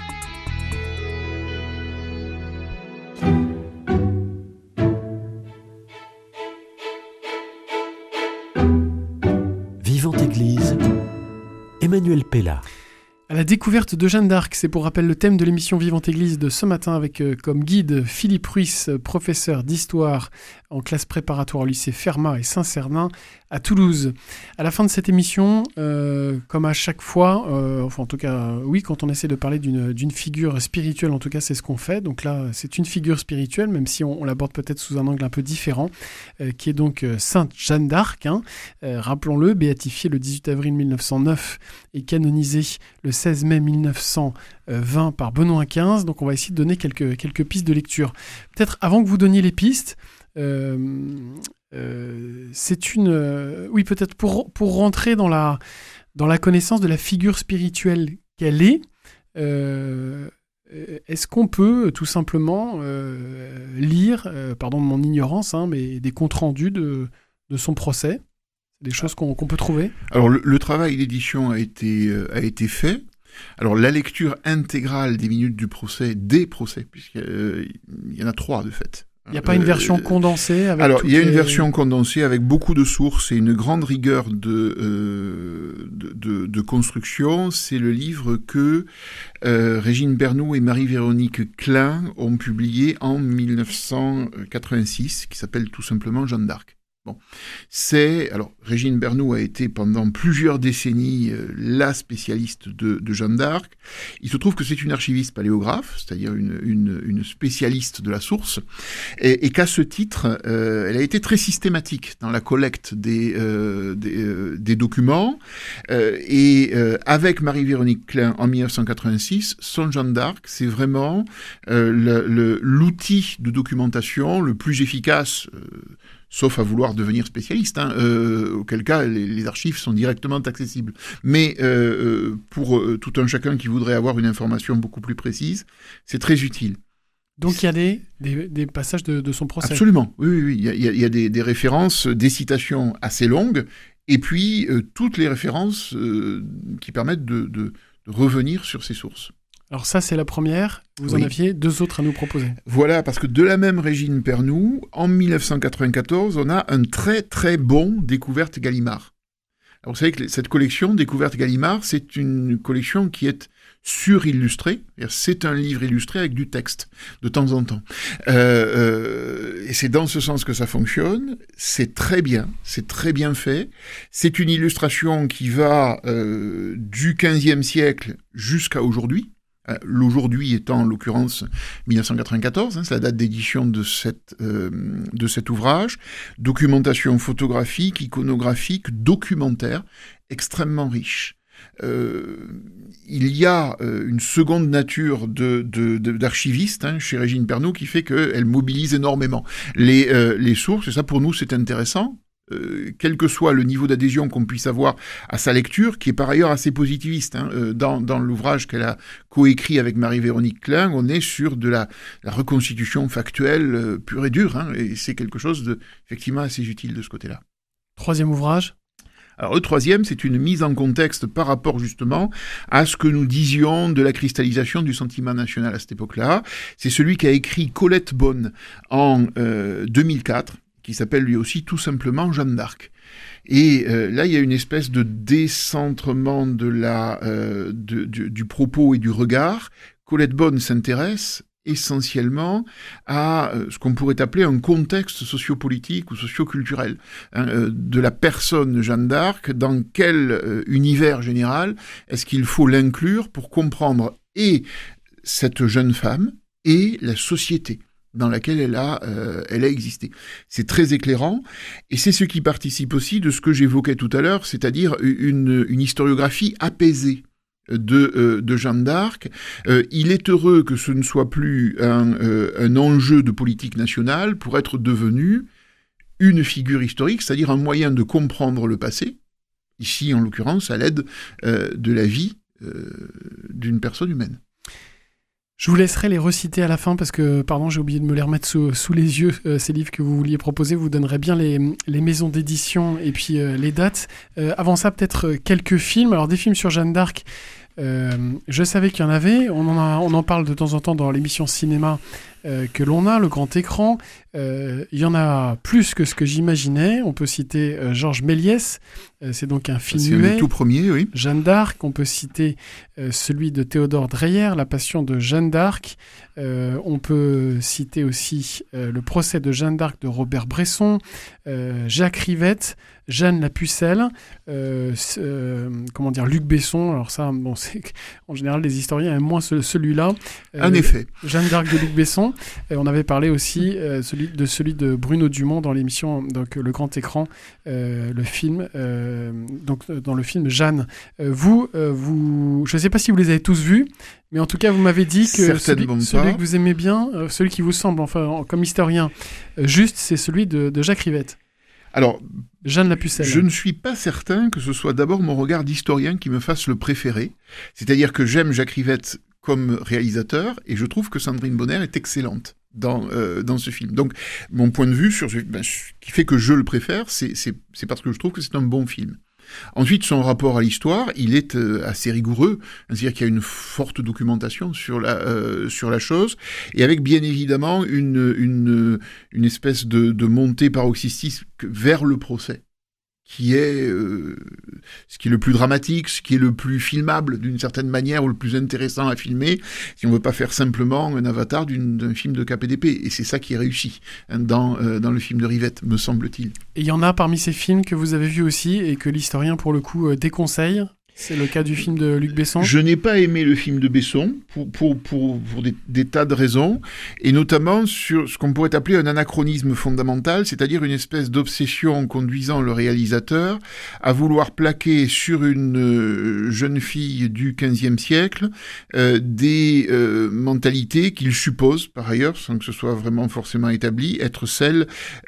Vivante Église, Emmanuel Pella. À la découverte de Jeanne d'Arc, c'est pour rappel le thème de l'émission Vivante Église de ce matin avec euh, comme guide Philippe Ruiz, professeur d'histoire en classe préparatoire au lycée Fermat et Saint-Cernin à Toulouse. À la fin de cette émission, euh, comme à chaque fois, euh, enfin en tout cas euh, oui, quand on essaie de parler d'une, d'une figure spirituelle, en tout cas c'est ce qu'on fait. Donc là, c'est une figure spirituelle, même si on, on l'aborde peut-être sous un angle un peu différent, euh, qui est donc euh, Sainte Jeanne d'Arc, hein, euh, rappelons-le, béatifiée le dix-huit avril mille neuf cent neuf et canonisée le seize mai mille neuf cent vingt par Benoît quinze. Donc on va essayer de donner quelques, quelques pistes de lecture. Peut-être avant que vous donniez les pistes, euh, euh, c'est une... Euh, oui, peut-être pour, pour rentrer dans la, dans la connaissance de la figure spirituelle qu'elle est, euh, est-ce qu'on peut tout simplement euh, lire, euh, pardon de mon ignorance, hein, mais des comptes rendus de, de son procès, des choses qu'on, qu'on peut trouver? Alors le, le travail d'édition a été, euh, a été fait. Alors la lecture intégrale des minutes du procès, des procès, puisqu'il euh, y en a trois de fait, Il n'y a pas une version condensée avec Alors, il y a une les... version condensée avec beaucoup de sources et une grande rigueur de, euh, de, de, de construction. C'est le livre que euh, Régine Bernoux et Marie-Véronique Klein ont publié en dix-neuf cent quatre-vingt-six, qui s'appelle tout simplement Jeanne d'Arc. Bon, c'est alors Régine Bernoux a été pendant plusieurs décennies euh, la spécialiste de, de Jeanne d'Arc. Il se trouve que c'est une archiviste paléographe, c'est-à-dire une, une, une spécialiste de la source, et, et qu'à ce titre, euh, elle a été très systématique dans la collecte des euh, des, euh, des documents. Euh, et euh, avec Marie-Véronique Klein en dix-neuf cent quatre-vingt-six, son Jeanne d'Arc, c'est vraiment euh, le, le, l'outil de documentation le plus efficace. Euh, Sauf à vouloir devenir spécialiste, hein, euh, auquel cas les, les archives sont directement accessibles. Mais euh, pour euh, tout un chacun qui voudrait avoir une information beaucoup plus précise, c'est très utile. Donc il y a des, des, des passages de, de son procès. Absolument, oui, oui, oui. Il y a, il y a des, des références, des citations assez longues, et puis euh, toutes les références euh, qui permettent de, de, de revenir sur ces sources. Alors ça, c'est la première. Vous oui. en aviez deux autres à nous proposer. Voilà, parce que de la même Régine Bernoux, en dix-neuf cent quatre-vingt-quatorze, on a un très très bon Découverte Gallimard. Alors vous savez que cette collection, Découverte Gallimard, c'est une collection qui est surillustrée. C'est un livre illustré avec du texte, de temps en temps. Euh, euh, et c'est dans ce sens que ça fonctionne. C'est très bien, c'est très bien fait. C'est une illustration qui va euh, du quinzième siècle jusqu'à aujourd'hui. L'aujourd'hui étant en l'occurrence dix-neuf cent quatre-vingt-quatorze, hein, c'est la date d'édition de, cette, euh, de cet ouvrage. Documentation photographique, iconographique, documentaire, extrêmement riche. Euh, il y a euh, une seconde nature de, de, de, d'archiviste hein, chez Régine Bernoux qui fait qu'elle mobilise énormément les, euh, les sources, et ça pour nous c'est intéressant. Euh, quel que soit le niveau d'adhésion qu'on puisse avoir à sa lecture, qui est par ailleurs assez positiviste. Hein. Euh, dans, dans l'ouvrage qu'elle a coécrit avec Marie-Véronique Klein, on est sur de la, la reconstitution factuelle euh, pure et dure, hein, et c'est quelque chose de effectivement assez utile de ce côté-là. Troisième ouvrage. Alors le troisième, c'est une mise en contexte par rapport justement à ce que nous disions de la cristallisation du sentiment national à cette époque-là. C'est celui qu'a écrit Colette Bonne en euh, deux mille quatre, qui s'appelle lui aussi tout simplement Jeanne d'Arc. Et euh, là, il y a une espèce de décentrement de la, euh, de, du, du propos et du regard. Colette Bonne s'intéresse essentiellement à euh, ce qu'on pourrait appeler un contexte sociopolitique ou socioculturel hein, euh, de la personne Jeanne d'Arc, dans quel euh, univers général est-ce qu'il faut l'inclure pour comprendre et cette jeune femme et la société dans laquelle elle a, euh, elle a existé. C'est très éclairant, et c'est ce qui participe aussi de ce que j'évoquais tout à l'heure, c'est-à-dire une, une historiographie apaisée de, euh, de Jeanne d'Arc. Euh, il est heureux que ce ne soit plus un, euh, un enjeu de politique nationale pour être devenu une figure historique, c'est-à-dire un moyen de comprendre le passé, ici en l'occurrence à l'aide euh, de la vie euh, d'une personne humaine. Je vous laisserai les reciter à la fin parce que, pardon, j'ai oublié de me les remettre sous, sous les yeux. Euh, ces livres que vous vouliez proposer, vous donnerez bien les, les maisons d'édition et puis euh, les dates. Euh, avant ça, peut-être quelques films. Alors, des films sur Jeanne d'Arc, euh, je savais qu'il y en avait. On en, a, on en parle de temps en temps dans l'émission cinéma euh, que l'on a, le grand écran. Euh, il y en a plus que ce que j'imaginais. On peut citer euh, Georges Méliès. Euh, c'est donc un film c'est muet. C'est le tout premier, oui. Jeanne d'Arc. On peut citer euh, celui de Théodore Dreyer, La Passion de Jeanne d'Arc. Euh, on peut citer aussi euh, Le procès de Jeanne d'Arc de Robert Bresson, euh, Jacques Rivette, Jeanne la Pucelle, euh, euh, comment dire, Luc Besson. Alors ça, bon, c'est en général les historiens aiment moins ce, celui-là. Euh, en effet. Jeanne d'Arc de Luc Besson. Et on avait parlé aussi euh, celui, de celui de Bruno Dumont dans l'émission donc le grand écran, euh, le film, euh, donc dans le film Jeanne. Euh, vous, euh, vous, je ne sais pas si vous les avez tous vus. Mais en tout cas, vous m'avez dit que celui, celui que vous aimez bien, euh, celui qui vous semble, enfin, comme historien, euh, juste, c'est celui de, de Jacques Rivette. Alors, Jeanne la Pucelle. Je ne suis pas certain que ce soit d'abord mon regard d'historien qui me fasse le préférer. C'est-à-dire que j'aime Jacques Rivette comme réalisateur, et je trouve que Sandrine Bonnaire est excellente dans, euh, dans ce film. Donc, mon point de vue, sur ce, ben, ce qui fait que je le préfère, c'est, c'est, c'est parce que je trouve que c'est un bon film. Ensuite, son rapport à l'histoire, il est euh, assez rigoureux, c'est-à-dire qu'il y a une forte documentation sur la euh, sur la chose, et avec bien évidemment une une une espèce de, de montée paroxystique vers le procès, qui est euh, ce qui est le plus dramatique, ce qui est le plus filmable d'une certaine manière, ou le plus intéressant à filmer, si on ne veut pas faire simplement un avatar d'une, d'un film de K P D P. Et c'est ça qui est réussi hein, dans, euh, dans le film de Rivette, me semble-t-il. Et il y en a parmi ces films que vous avez vus aussi, et que l'historien, pour le coup, euh, déconseille. C'est le cas du film de Luc Besson. Je n'ai pas aimé le film de Besson pour, pour, pour, pour des, des tas de raisons, et notamment sur ce qu'on pourrait appeler un anachronisme fondamental, c'est-à-dire une espèce d'obsession conduisant le réalisateur à vouloir plaquer sur une euh, jeune fille du quinzième siècle euh, des euh, mentalités qu'il suppose, par ailleurs, sans que ce soit vraiment forcément établi, être celles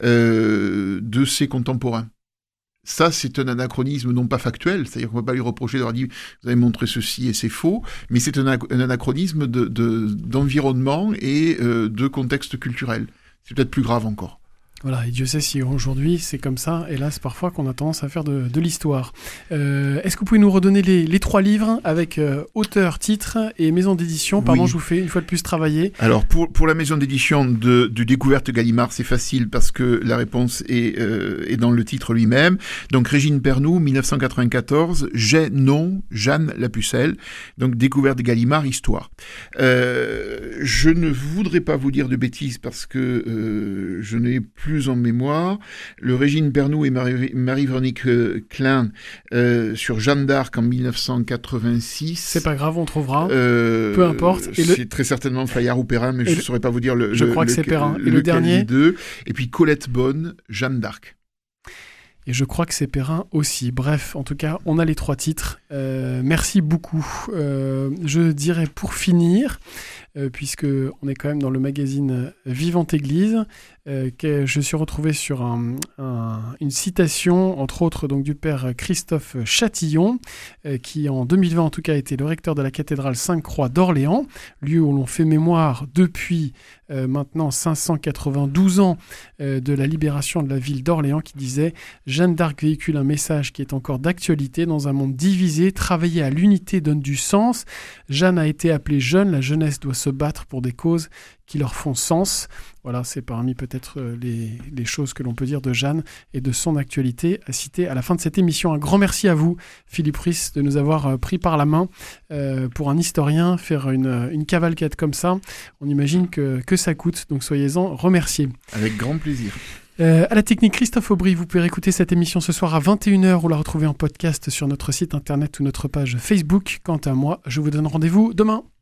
euh, de ses contemporains. Ça, c'est un anachronisme non pas factuel, c'est-à-dire qu'on ne peut pas lui reprocher d'avoir dit « vous avez montré ceci et c'est faux », mais c'est un, un anachronisme de, de, d'environnement et euh, de contexte culturel. C'est peut-être plus grave encore. Voilà, et Dieu sait si aujourd'hui c'est comme ça, hélas, parfois qu'on a tendance à faire de, de l'histoire. Euh, est-ce que vous pouvez nous redonner les, les trois livres avec euh, auteur, titre et maison d'édition? Pardon, oui. Je vous fais une fois de plus travailler. Alors, pour, pour la maison d'édition de, de Découverte Gallimard, c'est facile parce que la réponse est, euh, est dans le titre lui-même. Donc, Régine Pernoud, dix-neuf cent quatre-vingt-quatorze, J'ai, non, Jeanne la Pucelle. Donc, Découverte Gallimard, histoire. Euh, je ne voudrais pas vous dire de bêtises parce que euh, je n'ai plus en mémoire, le Régine Pernoud et Marie, Marie-Véronique euh, Klein euh, sur Jeanne d'Arc en dix-neuf cent quatre-vingt-six. C'est pas grave, on trouvera. Euh, Peu importe. Et c'est le... très certainement Fayard ou Perrin, mais et je ne saurais pas vous dire le. Je le, crois le, que c'est Perrin. Le, et le dernier. Deux. Et puis Colette Bonne, Jeanne d'Arc. Et je crois que c'est Perrin aussi. Bref, en tout cas, on a les trois titres. Euh, merci beaucoup. Euh, je dirais pour finir, euh, puisque on est quand même dans le magazine Vivante Église, euh, que je suis retrouvé sur un, un, une citation, entre autres, donc du père Christophe Chatillon, euh, qui en deux mille vingt en tout cas était le recteur de la cathédrale Sainte-Croix d'Orléans, lieu où l'on fait mémoire depuis euh, maintenant cinq cent quatre-vingt-douze ans euh, de la libération de la ville d'Orléans, qui disait « Jeanne d'Arc véhicule un message qui est encore d'actualité dans un monde divisé. Travailler à l'unité donne du sens. Jeanne a été appelée jeune. La jeunesse doit se battre pour des causes qui leur font sens. » Voilà, c'est parmi peut-être les, les choses que l'on peut dire de Jeanne et de son actualité à citer à la fin de cette émission. Un grand merci à vous, Philippe Ries, de nous avoir pris par la main euh, pour un historien, faire une, une cavalcade comme ça. On imagine que, que ça coûte, donc soyez-en remerciés. Avec grand plaisir. Euh, à la technique, Christophe Aubry. Vous pouvez réécouter cette émission ce soir à vingt et une heures ou la retrouver en podcast sur notre site internet ou notre page Facebook. Quant à moi, je vous donne rendez-vous demain.